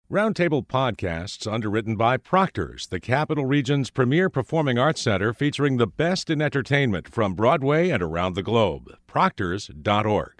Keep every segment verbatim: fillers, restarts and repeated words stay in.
Roundtable Podcasts, underwritten by Proctor's, the Capital Region's premier performing arts center featuring the best in entertainment from Broadway and around the globe. Proctors dot org.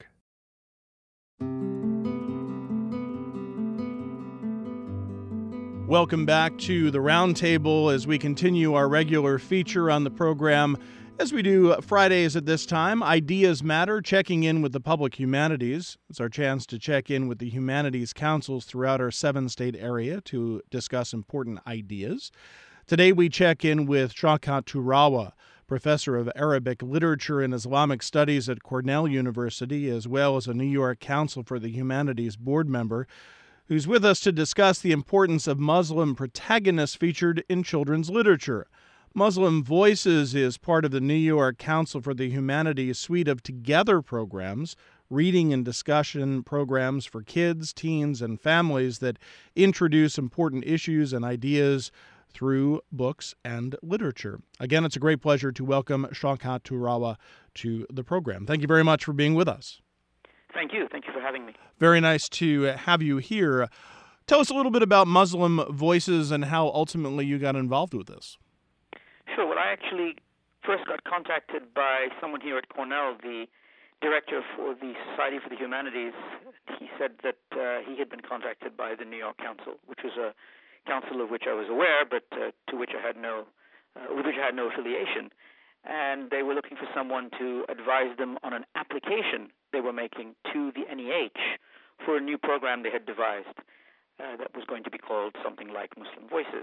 Welcome back to the Roundtable as we continue our regular feature on the program. As we do Fridays at this time, Ideas Matter, checking in with the public humanities. It's our chance to check in with the humanities councils throughout our seven-state area to discuss important ideas. Today we check in with Shaukat Tourawa, professor of Arabic literature and Islamic studies at Cornell University, as well as a New York Council for the Humanities board member, who's with us to discuss the importance of Muslim protagonists featured in children's literature. Muslim Voices is part of the New York Council for the Humanities suite of Together programs, reading and discussion programs for kids, teens, and families that introduce important issues and ideas through books and literature. Again, it's a great pleasure to welcome Shaukat Tourawa to the program. Thank you very much for being with us. Thank you. Thank you for having me. Very nice to have you here. Tell us a little bit about Muslim Voices and how ultimately you got involved with this. Sure. Well, I actually first got contacted by someone here at Cornell, the director for the Society for the Humanities. He said that uh, he had been contacted by the New York Council, which was a council of which I was aware, but uh, to which I had no, uh, with which I had no affiliation. And they were looking for someone to advise them on an application they were making to the N E H for a new program they had devised uh, that was going to be called something like Muslim Voices.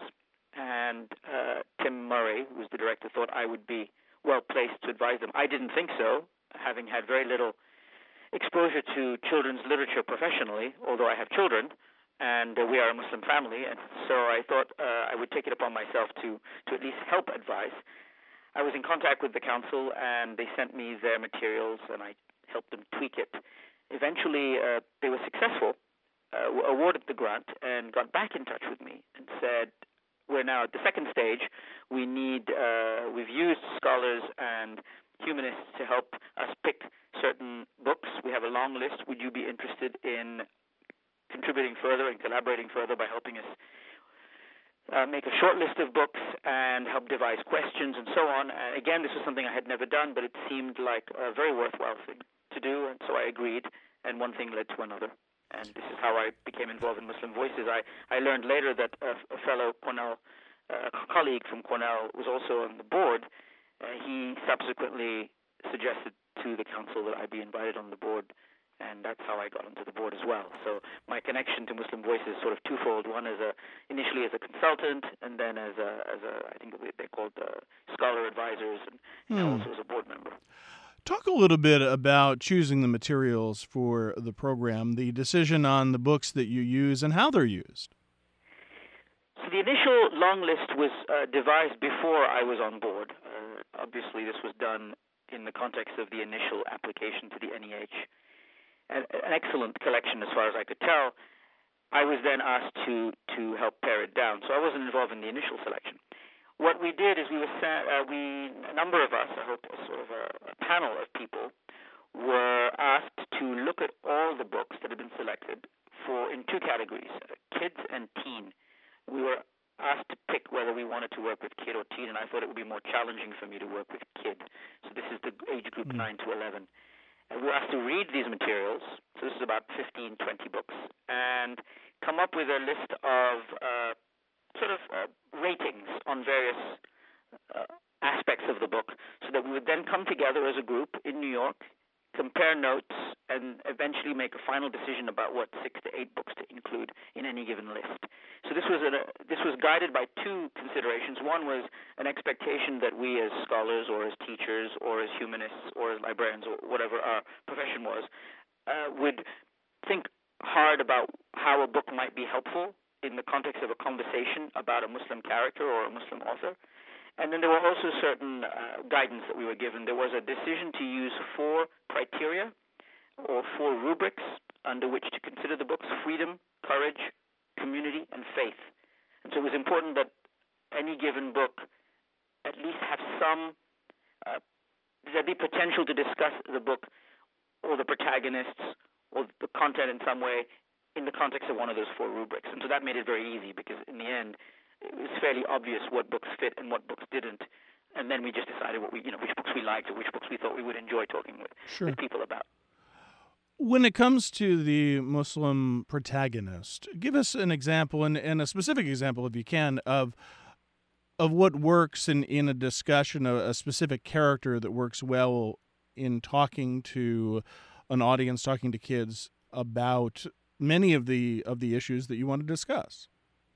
And uh, Tim Murray, who was the director, thought I would be well-placed to advise them. I didn't think so, having had very little exposure to children's literature professionally, although I have children, and uh, we are a Muslim family, and so I thought uh, I would take it upon myself to, to at least help advise. I was in contact with the council, and they sent me their materials, and I helped them tweak it. Eventually, uh, they were successful, uh, were awarded the grant, and got back in touch with me and said, we're now at the second stage. We need, uh, we've used scholars and humanists to help us pick certain books. We have a long list. Would you be interested in contributing further and collaborating further by helping us uh, make a short list of books and help devise questions and so on? Uh, again, this was something I had never done, but it seemed like a very worthwhile thing to do, and so I agreed, and one thing led to another. And this is how I became involved in Muslim Voices. I, I learned later that a, a fellow Cornell uh, colleague from Cornell was also on the board. Uh, he subsequently suggested to the council that I be invited on the board, and that's how I got onto the board as well. So my connection to Muslim Voices is sort of twofold. One as a initially as a consultant, and then as a as a I think they're called uh, scholar advisors, and, and Hmm. also as a board member. Talk a little bit about choosing the materials for the program, the decision on the books that you use, and how they're used. So the initial long list was uh, devised before I was on board. Uh, obviously, this was done in the context of the initial application to the N E H. An, an excellent collection as far as I could tell. I was then asked to, to help pare it down, so I wasn't involved in the initial selection. What we did is we were uh, we a number of us, I hope a sort of a, a panel of people, were asked to look at all the books that had been selected for in two categories, uh, kids and teen. We were asked to pick whether we wanted to work with kid or teen, and I thought it would be more challenging for me to work with kid. So this is the age group mm. nine to eleven. And we were asked to read these materials, so this is about fifteen, twenty books, and come up with a list of uh, sort of uh, ratings on various uh, aspects of the book, so that we would then come together as a group in New York, compare notes, and eventually make a final decision about what six to eight books to include in any given list. So this was a, this was guided by two considerations. One was an expectation that we as scholars or as teachers or as humanists or as librarians or whatever our profession was, uh, would think hard about how a book might be helpful in the context of a conversation about a Muslim character or a Muslim author. And then there were also certain uh, guidance that we were given. There was a decision to use four criteria or four rubrics under which to consider the books: freedom, courage, community, and faith. And so it was important that any given book at least have some, uh, there be potential to discuss the book or the protagonists or the content in some way in the context of one of those four rubrics. And so that made it very easy because in the end, it was fairly obvious what books fit and what books didn't. And then we just decided what we, you know, which books we liked or which books we thought we would enjoy talking with, sure. with people about. When it comes to the Muslim protagonist, give us an example, and, and a specific example, if you can, of of what works in, in a discussion, a, a specific character that works well in talking to an audience, talking to kids about many of the of the issues that you want to discuss.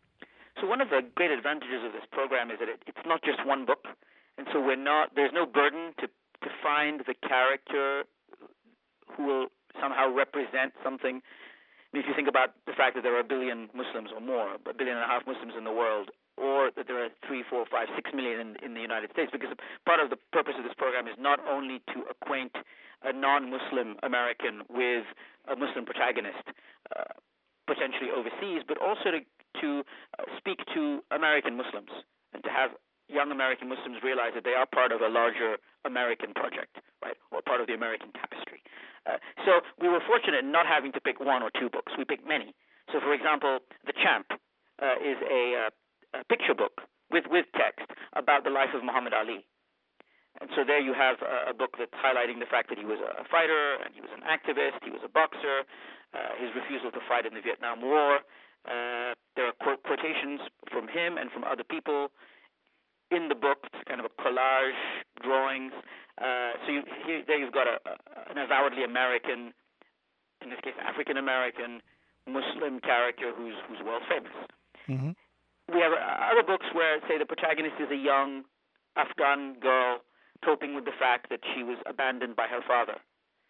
So one of the great advantages of this program is that it, it's not just one book, and so we're not there's no burden to to find the character who will somehow represent something. I mean, if you think about the fact that there are a billion Muslims or more, a billion and a half Muslims in the world, or that there are three, four, five, six million in, in the United States, because part of the purpose of this program is not only to acquaint a non-Muslim American with a Muslim protagonist, uh, potentially overseas, but also to, to uh, speak to American Muslims and to have young American Muslims realize that they are part of a larger American project, right, or part of the American tapestry. Uh, so we were fortunate in not having to pick one or two books. We picked many. So, for example, The Champ uh, is a, uh, a picture book with, with text about the life of Muhammad Ali. And so there you have a, a book that's highlighting the fact that he was a fighter and he was an activist, he was a boxer, uh, his refusal to fight in the Vietnam War. Uh, there are quote, quotations from him and from other people in the book. It's kind of a collage, drawings. Uh, so you, here, there you've got a, a, an avowedly American, in this case African-American, Muslim character who's who's world famous. Mm-hmm. We have other books where, say, the protagonist is a young Afghan girl coping with the fact that she was abandoned by her father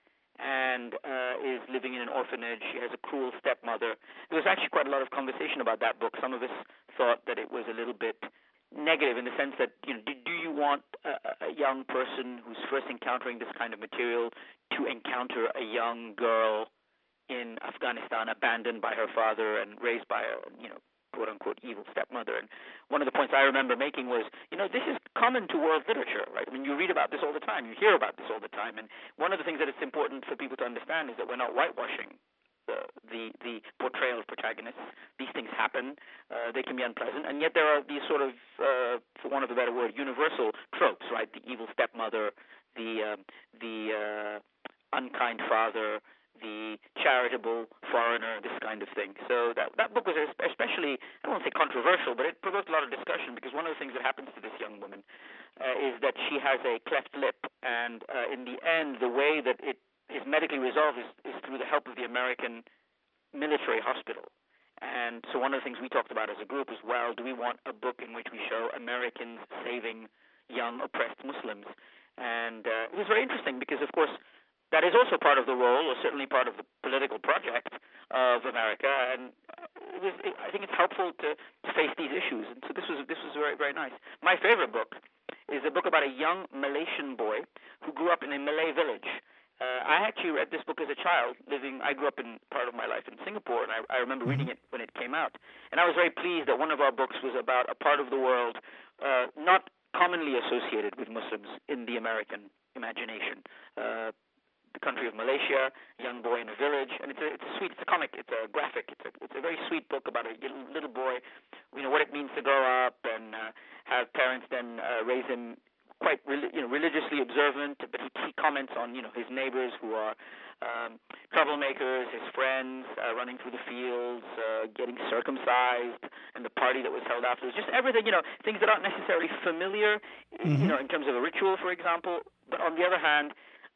and uh, is living in an orphanage. She has a cruel stepmother. There was actually quite a lot of conversation about that book. Some of us thought that it was a little bit negative in the sense that, you know, do, do you want a, a young person who's first encountering this kind of material to encounter a young girl in Afghanistan abandoned by her father and raised by a, you know, quote-unquote evil stepmother? And one of the points I remember making was, you know, this is common to world literature, right? I mean, you read about this all the time. You hear about this all the time. And one of the things that it's important for people to understand is that we're not whitewashing the the, the portrayal of protagonists. These things happen. Uh, they can be unpleasant. And yet there are these sort of, uh, for want of a better word, universal tropes, right? The evil stepmother, the, uh, the uh, unkind father, the charitable foreigner, this kind of thing. So that that book was especially, I don't want to say controversial, but it provoked a lot of discussion because one of the things that happens to this young woman uh, is that she has a cleft lip, and uh, in the end, the way that it is medically resolved is, is through the help of the American military hospital. And so one of the things we talked about as a group is, well, do we want a book in which we show Americans saving young oppressed Muslims? And uh, it was very interesting because, of course, that is also part of the role, or certainly part of the political project of America, and it was, it, I think it's helpful to, to face these issues. And so this was this was very very nice. My favorite book is a book about a young Malaysian boy who grew up in a Malay village. Uh, I actually read this book as a child. Living, I grew up in part of my life in Singapore, and I, I remember reading it when it came out. And I was very pleased that one of our books was about a part of the world uh, not commonly associated with Muslims in the American imagination. Uh, the country of Malaysia, a young boy in a village, and it's a, it's a sweet, it's a comic, it's a graphic, it's a, it's a very sweet book about a little, little boy, you know, what it means to grow up and uh, have parents then uh, raise him quite, you know, religiously observant, but he, he comments on, you know, his neighbors who are um, troublemakers, his friends uh, running through the fields, uh, getting circumcised, and the party that was held afterwards. Just everything, you know, things that aren't necessarily familiar, mm-hmm. you know, in terms of a ritual, for example, but on the other hand,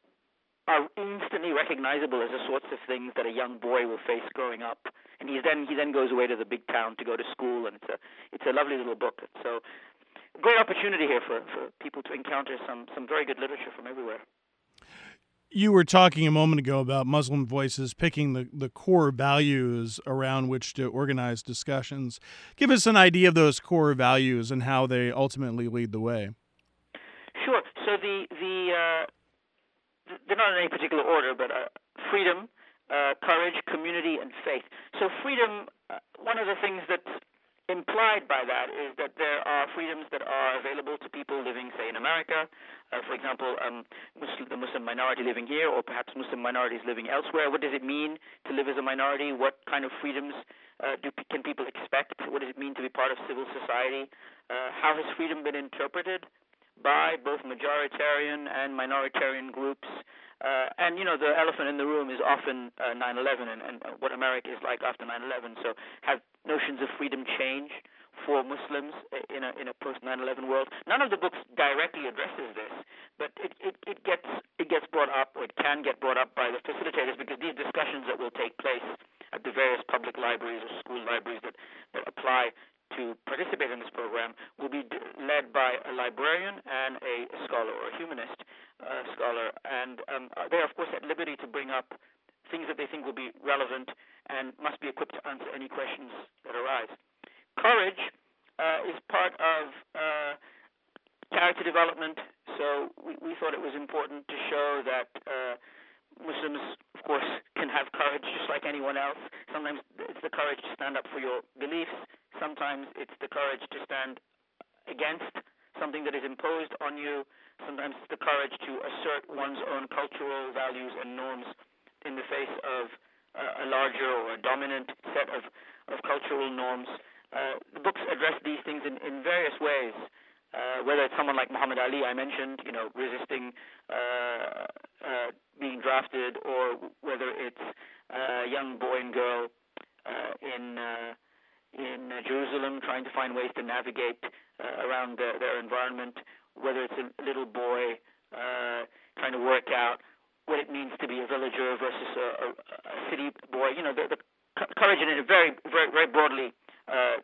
are instantly recognizable as the sorts of things that a young boy will face growing up. And he then he then goes away to the big town to go to school, and it's a it's a lovely little book. So, great opportunity here for, for people to encounter some some very good literature from everywhere. You were talking a moment ago about Muslim Voices picking the, the core values around which to organize discussions. Give us an idea of those core values and how they ultimately lead the way. Sure. So the the uh, they're not in any particular order, but uh, freedom, uh, courage, community, and faith. So freedom, uh, one of the things that's implied by that is that there are freedoms that are available to people living, say, in America. Uh, for example, um, Muslim, the Muslim minority living here, or perhaps Muslim minorities living elsewhere? What does it mean to live as a minority? What kind of freedoms uh, do, can people expect? What does it mean to be part of civil society? Uh, how has freedom been interpreted by both majoritarian and minoritarian groups? Uh, and, you know, the elephant in the room is often uh, nine eleven and, and what America is like after nine eleven. So have notions of freedom changed for Muslims in a in a post nine eleven world? None of the books directly addresses this, but it, it, it gets it gets brought up, or it can get brought up by the facilitators, because these discussions that will take place at the various public libraries or school libraries that, that apply to participate in this program will be led by a librarian and a scholar or a humanist uh, scholar, and um, they're of course at liberty to bring up things that they think will be relevant and must be equipped to answer any questions that arise. Courage uh, is part of uh, character development, so we, we thought it was important to show that uh, Muslims, of course, can have courage just like anyone else. Sometimes it's the courage to stand up for your beliefs. Sometimes it's the courage to stand against something that is imposed on you. Sometimes it's the courage to assert one's own cultural values and norms in the face of uh, a larger or a dominant set of, of cultural norms. Uh, the books address these things in, in various ways. Uh, whether it's someone like Muhammad Ali, I mentioned, you know, resisting uh, uh, being drafted, or whether it's a young boy and girl uh, in uh, in uh, Jerusalem trying to find ways to navigate uh, around the, their environment, whether it's a little boy uh, trying to work out what it means to be a villager versus a, a, a city boy. You know, the, the courage in it is very, very, very broadly uh,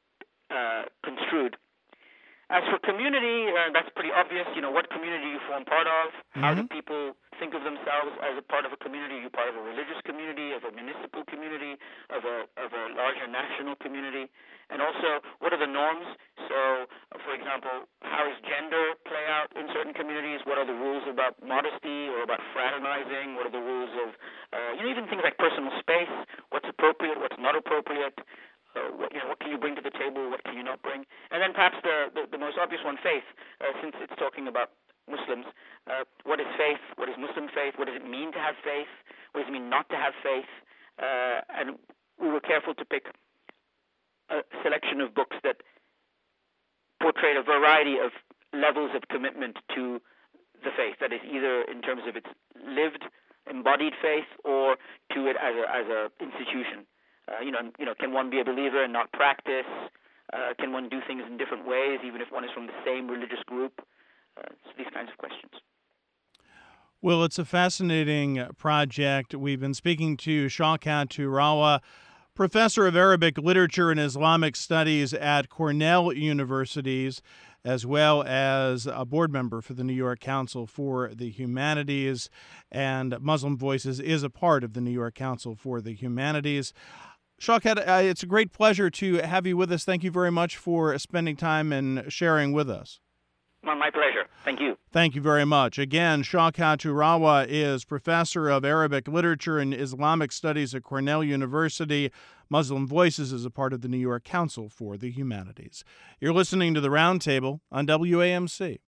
uh, construed. As for community, uh, that's pretty obvious. You know, what community you form part of, mm-hmm. How do people think of themselves as a part of a community? Are you part of a religious community, of a municipal community, of a of a larger national community? And also, what are the norms? So, uh, for example, how does gender play out in certain communities? What are the rules about modesty or about fraternizing? What are the rules of, uh, you know, even things like personal space? What's appropriate? What's not appropriate? Uh, what, you know, what can you bring to the table? What can you not bring? And then perhaps the, the, the most obvious one, faith, uh, since it's talking about Muslims. Uh, what is faith? What is Muslim faith? What does it mean to have faith? What does it mean not to have faith? Uh, and we were careful to pick a selection of books that portrayed a variety of levels of commitment to the faith. That is, either in terms of its lived, embodied faith, or to it as a as a institution. Uh, you know, you know, can one be a believer and not practice? Uh, can one do things in different ways, even if one is from the same religious group? Uh, so these kinds of questions. Well, it's a fascinating project. We've been speaking to Shaukat Turawa, professor of Arabic literature and Islamic studies at Cornell Universities, as well as a board member for the New York Council for the Humanities, and Muslim Voices is a part of the New York Council for the Humanities. Shaukat, uh, it's a great pleasure to have you with us. Thank you very much for spending time and sharing with us. Well, my pleasure. Thank you. Thank you very much. Again, Shaukat Turawa is professor of Arabic literature and Islamic studies at Cornell University. Muslim Voices is a part of the New York Council for the Humanities. You're listening to The Roundtable on W A M C.